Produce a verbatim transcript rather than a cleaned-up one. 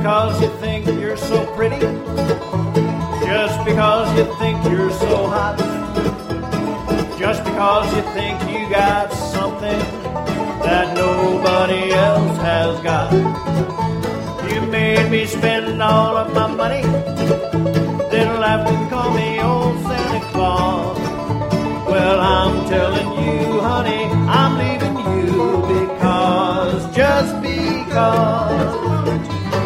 because you think you're so pretty, just because you think you're so hot, just because you think you got something that nobody else has got. You made me spend all of my money, then laughed and called me old Santa Claus. Well, I'm telling you, honey, I'm leaving you because, just because.